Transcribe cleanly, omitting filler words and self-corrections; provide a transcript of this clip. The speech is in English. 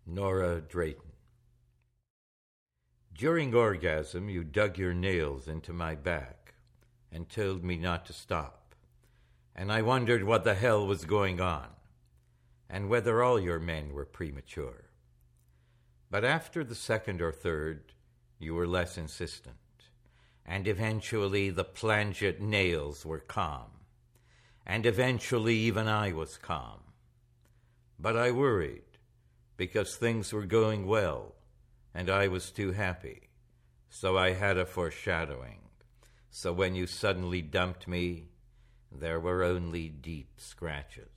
Nora Drayton. During orgasm, you dug your nails into my back and told me not to stop. And I wondered what the hell was going on, and whether all your men were premature. But after the second or third, you were less insistent, and eventually the plangent nails were calm, and eventually even I was calm. But I worried, because things were going well, and I was too happy. So I had a foreshadowing. So when you suddenly dumped me, there were only deep scratches.